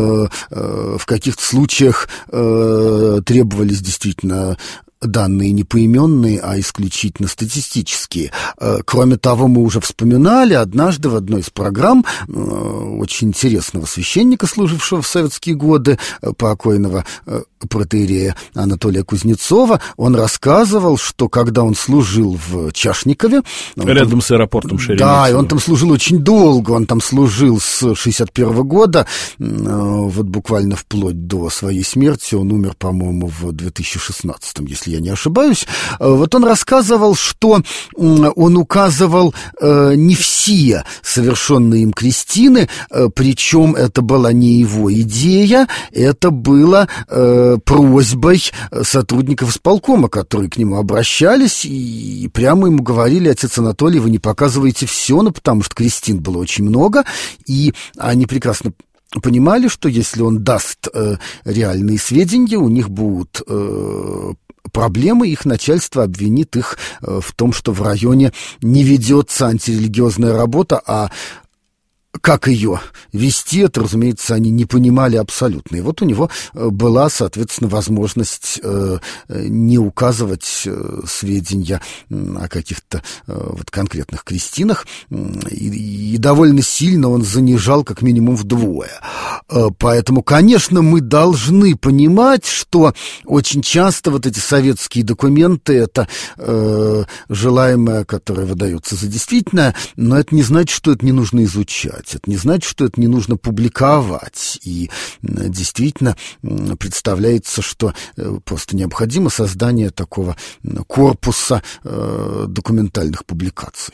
в каких-то случаях требовались действительно данные не поименные, а исключительно статистические. Кроме того, мы уже вспоминали однажды в одной из программ очень интересного священника, служившего в советские годы, покойного протоиерея Анатолия Кузнецова. Он рассказывал, что когда он служил в Чашникове... Рядом там, с аэропортом Шереметьево. Да, и он там служил очень долго. Он там служил с шестьдесят первого года, вот буквально вплоть до своей смерти. Он умер, по-моему, в две тысячи шестнадцатом, если я не ошибаюсь. Вот он рассказывал, что он указывал не все совершенные им крестины, причем это была не его идея, это было просьбой сотрудников исполкома, которые к нему обращались и прямо ему говорили: отец Анатолий, вы не показываете все, ну, потому что крестин было очень много, и они прекрасно понимали, что если он даст э, реальные сведения, у них будут э, проблемы, их начальство обвинит их э, в том, что в районе не ведется антирелигиозная работа, а как ее вести, это, разумеется, они не понимали абсолютно. И вот у него была, соответственно, возможность э, не указывать э, сведения о каких-то э, вот конкретных крестинах, и, и довольно сильно он занижал как минимум вдвое. Э, поэтому, конечно, мы должны понимать, что очень часто вот эти советские документы — это э, желаемое, которое выдается за действительное, но это не значит, что это не нужно изучать. Это не значит, что это не нужно публиковать. И действительно представляется, что просто необходимо создание такого корпуса документальных публикаций.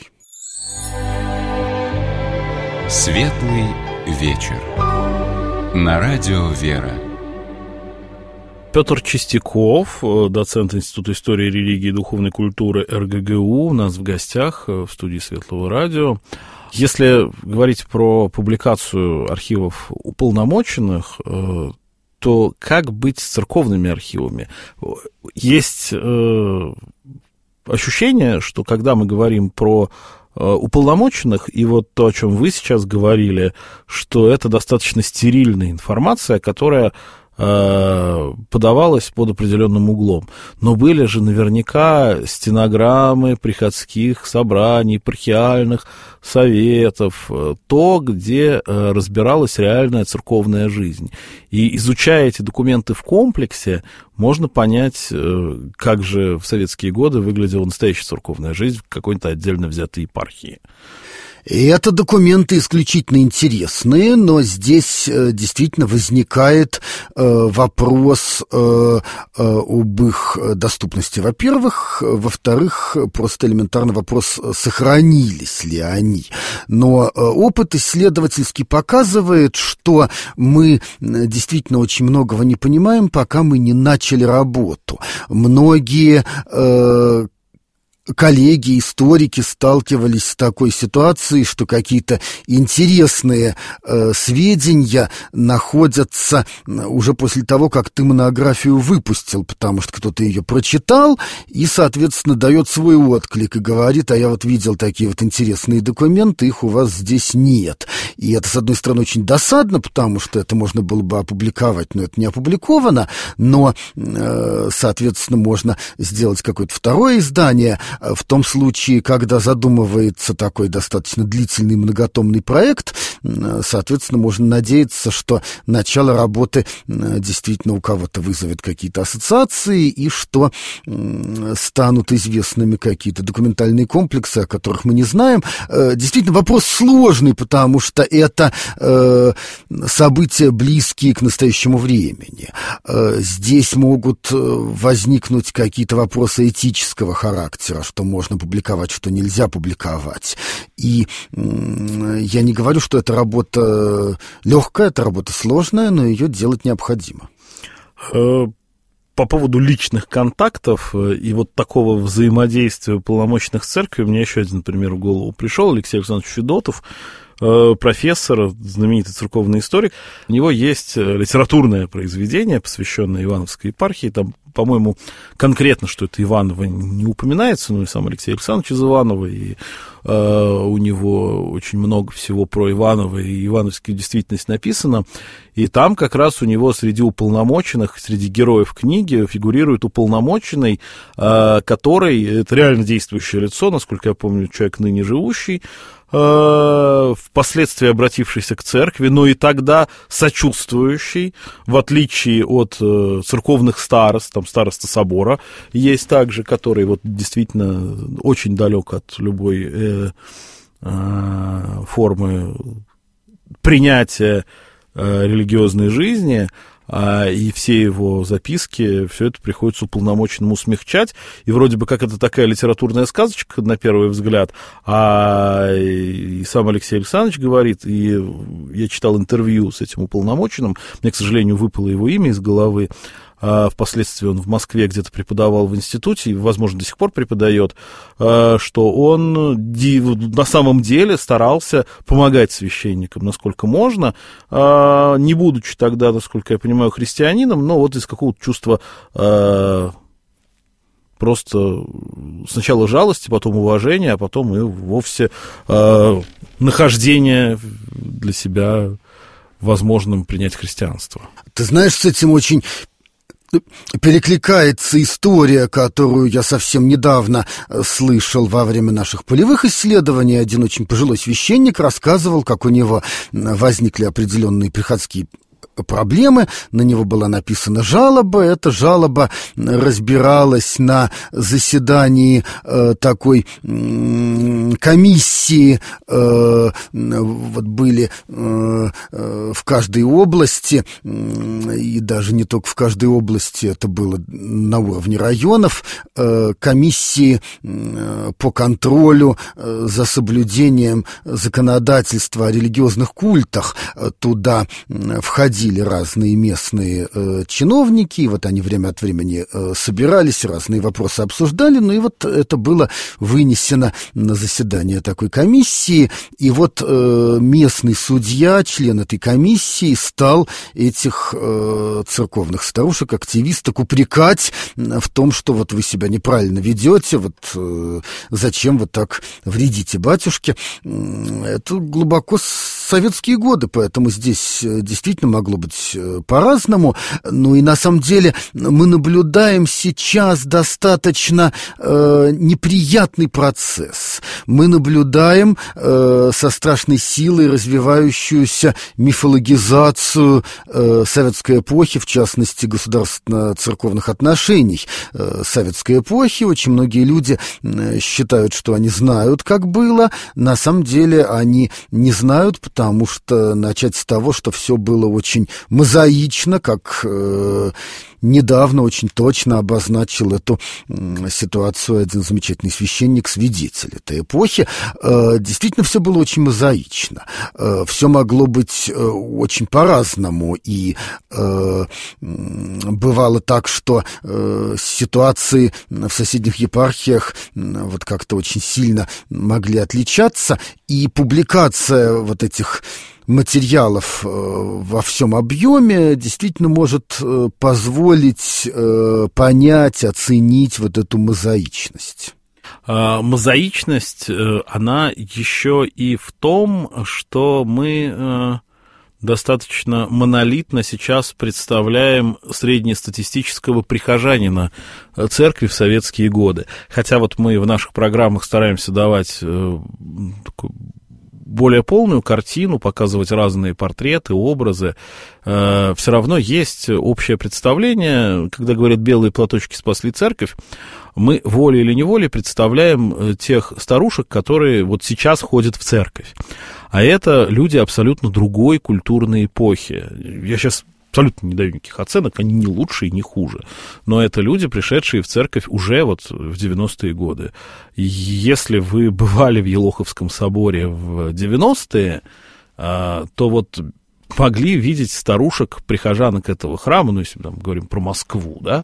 Светлый вечер. На радио «Вера». Петр Чистяков, доцент Института истории, религии и духовной культуры эр гэ гэ у, у нас в гостях в студии Светлого радио. Если говорить про публикацию архивов уполномоченных, то как быть с церковными архивами? Есть ощущение, что когда мы говорим про уполномоченных, и вот то, о чем вы сейчас говорили, что это достаточно стерильная информация, которая подавалась под определенным углом. Но были же наверняка стенограммы приходских собраний, епархиальных советов, то, где разбиралась реальная церковная жизнь. И изучая эти документы в комплексе, можно понять, как же в советские годы выглядела настоящая церковная жизнь в какой-то отдельно взятой епархии. И это документы исключительно интересные, но здесь э, действительно возникает э, вопрос э, э, об их доступности, во-первых. Во-вторых, просто элементарный вопрос, сохранились ли они. Но э, опыт исследовательский показывает, что мы действительно очень многого не понимаем, пока мы не начали работу. Многие э, коллеги, историки сталкивались с такой ситуацией, что какие-то интересные э, сведения находятся уже после того, как ты монографию выпустил, потому что кто-то ее прочитал и, соответственно, дает свой отклик и говорит: а я вот видел такие вот интересные документы, их у вас здесь нет. И это, с одной стороны, очень досадно, потому что это можно было бы опубликовать, но это не опубликовано, но, э, соответственно, можно сделать какое-то второе издание. В том случае, когда задумывается такой достаточно длительный многотомный проект, соответственно, можно надеяться, что начало работы действительно у кого-то вызовет какие-то ассоциации, и что станут известными какие-то документальные комплексы, о которых мы не знаем. Действительно, вопрос сложный, потому что это события, близкие к настоящему времени. Здесь могут возникнуть какие-то вопросы этического характера, что можно публиковать, что нельзя публиковать. И я не говорю, что эта работа легкая, эта работа сложная, но ее делать необходимо. По поводу личных контактов и вот такого взаимодействия уполномоченных с церковью, мне еще один пример в голову пришел. Алексей Александрович Федотов, профессор, знаменитый церковный историк. У него есть литературное произведение, посвященное Ивановской епархии. Там, по-моему, конкретно, что это Иваново, не упоминается, но и сам Алексей Александрович из Иванова, и э, у него очень много всего про Иваново и ивановскую действительность написано. И там как раз у него среди уполномоченных, среди героев книги фигурирует уполномоченный, э, который, это реально действующее лицо, насколько я помню, человек ныне живущий, впоследствии обратившийся к церкви, но и тогда сочувствующий, в отличие от э, церковных старост, там староста собора есть также, который вот действительно очень далек от любой э, э, формы принятия э, религиозной жизни, а, и все его записки, все это приходится уполномоченному смягчать, и вроде бы как это такая литературная сказочка на первый взгляд, а и сам Алексей Александрович говорит, и я читал интервью с этим уполномоченным, мне, к сожалению, выпало его имя из головы, а впоследствии он в Москве где-то преподавал в институте, и, возможно, до сих пор преподает, что он на самом деле старался помогать священникам, насколько можно, не будучи тогда, насколько я понимаю, христианином, но вот из какого-то чувства просто сначала жалости, потом уважения, а потом и вовсе нахождения для себя возможным принять христианство. Ты знаешь, с этим очень перекликается история, которую я совсем недавно слышал во время наших полевых исследований. Один очень пожилой священник рассказывал, как у него возникли определенные приходские проблемы, на него была написана жалоба, эта жалоба разбиралась на заседании э, такой э, комиссии, э, вот были э, э, в каждой области, э, и даже не только в каждой области, это было на уровне районов, э, комиссии э, по контролю э, за соблюдением законодательства о религиозных культах. Туда э, входили приходили разные местные э, чиновники, и вот они время от времени э, собирались, разные вопросы обсуждали, ну и вот это было вынесено на заседание такой комиссии, и вот э, местный судья, член этой комиссии, стал этих э, церковных старушек, активисток упрекать в том, что вот вы себя неправильно ведете, вот э, зачем вы так вредите батюшке. Это глубоко советские годы, поэтому здесь действительно могло быть по-разному. Ну и на самом деле мы наблюдаем сейчас достаточно э, неприятный процесс. Мы наблюдаем э, со страшной силой развивающуюся мифологизацию э, советской эпохи, в частности, государственно-церковных отношений э, советской эпохи. Очень многие люди э, считают, что они знают, как было. На самом деле они не знают, потому что начать с того, что все было очень мозаично, как э, недавно очень точно обозначил эту э, ситуацию один замечательный священник-свидетель этой эпохи. Э, действительно, все было очень мозаично. Э, все могло быть э, очень по-разному. И э, бывало так, что э, ситуации в соседних епархиях э, вот как-то очень сильно могли отличаться. И публикация вот этих материалов э, во всем объеме действительно может э, позволить э, понять, оценить вот эту мозаичность. А, мозаичность, э, она еще и в том, что мы э, достаточно монолитно сейчас представляем среднестатистического прихожанина церкви в советские годы. Хотя вот мы в наших программах стараемся давать э, такую более полную картину, показывать разные портреты, образы, э, все равно есть общее представление, когда говорят «белые платочки спасли церковь», мы волей или неволей представляем тех старушек, которые вот сейчас ходят в церковь. А это люди абсолютно другой культурной эпохи. Я сейчас абсолютно не даю никаких оценок, они не лучше и не хуже. Но это люди, пришедшие в церковь уже вот в девяностые годы. Если вы бывали в Елоховском соборе в девяностые, то вот могли видеть старушек, прихожанок этого храма, ну, если мы там говорим про Москву, да,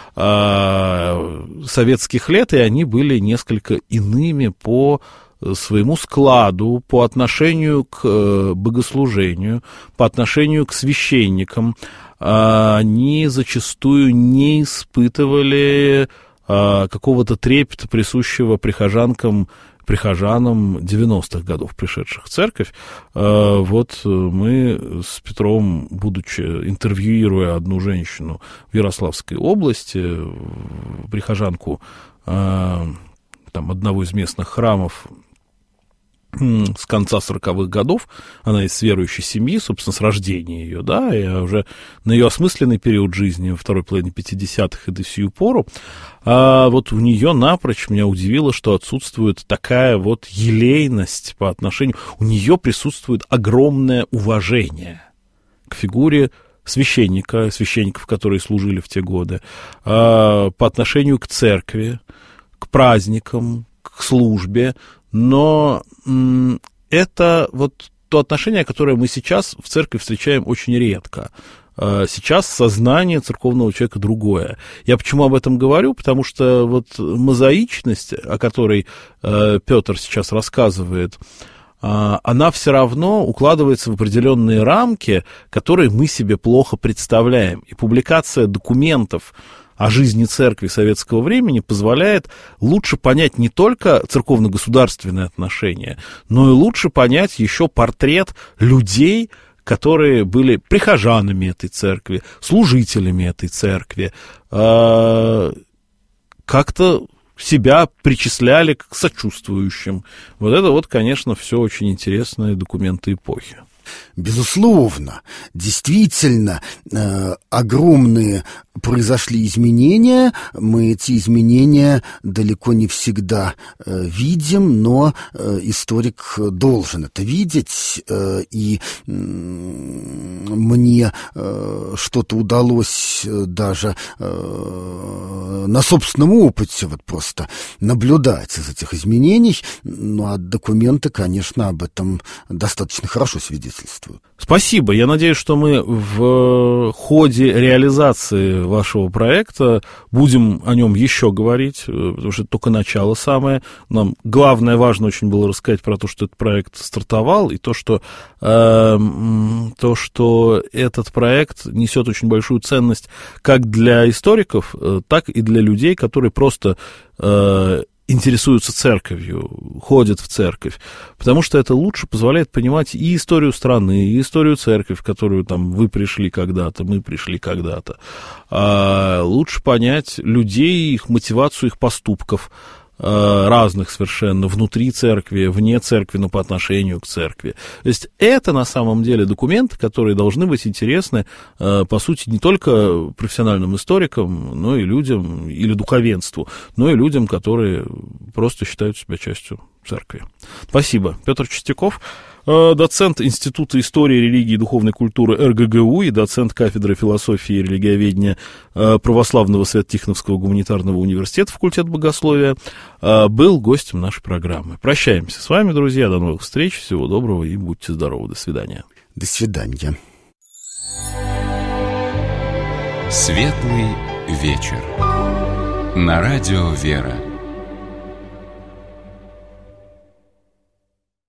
советских лет, и они были несколько иными по своему складу, по отношению к богослужению, по отношению к священникам. Они зачастую не испытывали какого-то трепета, присущего прихожанкам, прихожанам девяностых годов, пришедших в церковь. Вот мы с Петром, будучи, интервьюируя одну женщину в Ярославской области, прихожанку там, одного из местных храмов, с конца сороковых годов, она из верующей семьи, собственно, с рождения ее, да, и уже на ее осмысленный период жизни, во второй половине пятидесятых и до сию пору, а вот у нее напрочь меня удивило, что отсутствует такая вот елейность по отношению, у нее присутствует огромное уважение к фигуре священника, священников, которые служили в те годы, а, по отношению к церкви, к праздникам, к службе, но м, это вот то отношение, которое мы сейчас в церкви встречаем очень редко. Сейчас сознание церковного человека другое. Я почему об этом говорю? Потому что вот мозаичность, о которой э, Петр сейчас рассказывает, э, она все равно укладывается в определенные рамки, которые мы себе плохо представляем. И публикация документов о жизни церкви советского времени позволяет лучше понять не только церковно-государственные отношения, но и лучше понять еще портрет людей, которые были прихожанами этой церкви, служителями этой церкви, как-то себя причисляли к сочувствующим. Вот это вот, конечно, все очень интересные документы эпохи. Безусловно, действительно, э, огромные произошли изменения. Мы эти изменения далеко не всегда э, видим, но э, историк должен это видеть. Э, и э, мне э, что-то удалось даже э, на собственном опыте вот просто наблюдать из этих изменений. Ну, а документы, конечно, об этом достаточно хорошо свидетельствуют. свидетельствуют. Спасибо. Я надеюсь, что мы в ходе реализации вашего проекта будем о нем еще говорить, потому что это только начало самое. Нам главное, важно очень было рассказать про то, что этот проект стартовал, и то, что, э, то, что этот проект несет очень большую ценность как для историков, так и для людей, которые просто э, интересуются церковью, ходят в церковь, потому что это лучше позволяет понимать и историю страны, и историю церкви, в которую там вы пришли когда-то, мы пришли когда-то. А лучше понять людей, их мотивацию, их поступков, разных совершенно, внутри церкви, вне церкви, но по отношению к церкви. То есть это на самом деле документы, которые должны быть интересны, по сути, не только профессиональным историкам, но и людям, или духовенству, но и людям, которые просто считают себя частью церкви. Спасибо. Петр Чистяков, доцент Института истории, религии и духовной культуры эр гэ гэ у и доцент кафедры философии и религиоведения Православного Свято-Тихоновского гуманитарного университета, факультет богословия, был гостем нашей программы. Прощаемся с вами, друзья, до новых встреч, всего доброго и будьте здоровы, до свидания. До свидания. Светлый вечер. На радио «Вера».